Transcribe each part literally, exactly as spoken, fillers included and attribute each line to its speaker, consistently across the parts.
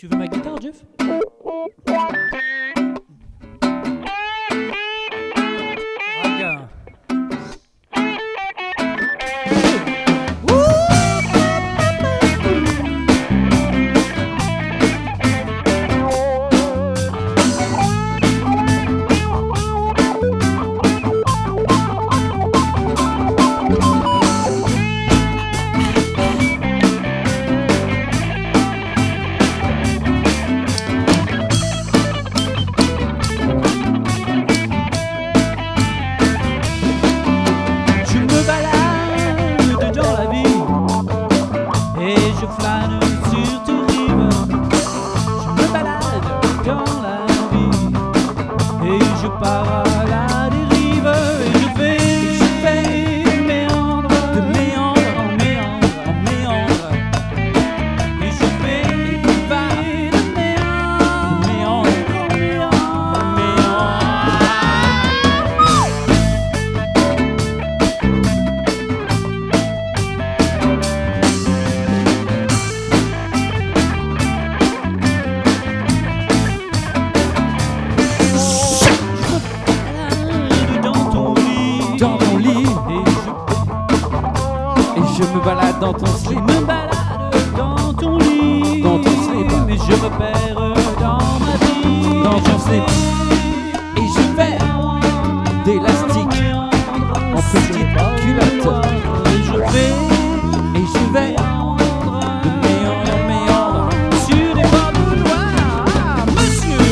Speaker 1: Tu veux ma guitare, Jeff? Raga.
Speaker 2: Je flâne sur tes rives, je me balade dans la vie, et je pars à la dérive, et je fais, et je fais de méandre, de méandre en méandre, en méandre, et je fais, et je vais de méandre, de méandre en méandre, en
Speaker 3: Je me balade dans ton slip,
Speaker 2: je me balade dans ton lit,
Speaker 3: dans ton slip,
Speaker 2: mais je me perds dans ma vie,
Speaker 3: dans ton slip, et je fais d'élastique en petite culotte,
Speaker 2: et je vais,
Speaker 3: et je vais de méandre en méandre
Speaker 2: sur les bords de Loire, monsieur.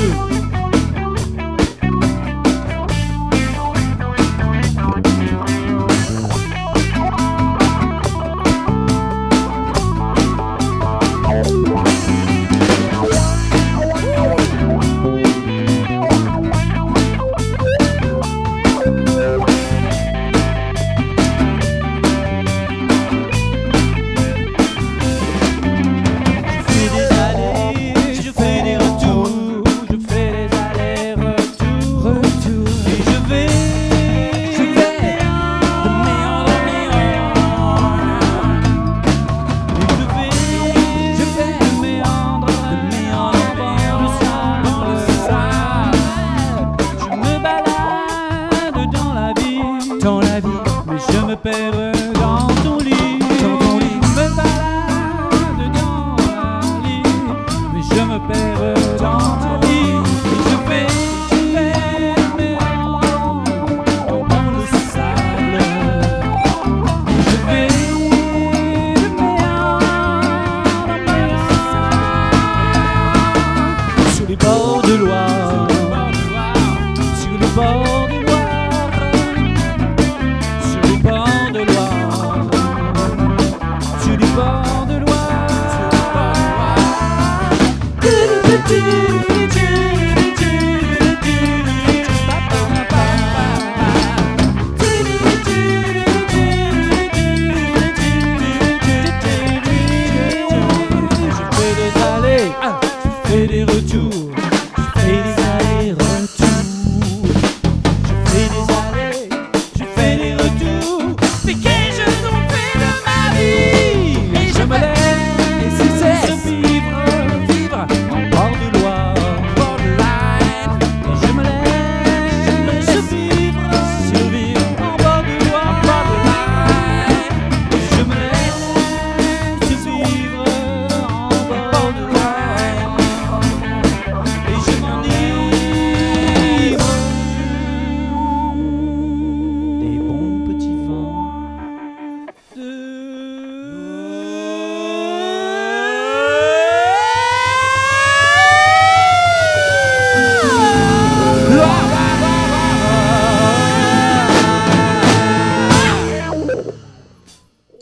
Speaker 2: Dans la vie, mais je me perds dans ton lit,
Speaker 3: dans ton lit,
Speaker 2: je me balade dans la lit, mais je me perds dans ma vie, et je fais, je fais mes dans le sable, et je fais de mes sur les bords de Loire, sur les bords de Loire. Sur les bords de Loire, sur les bords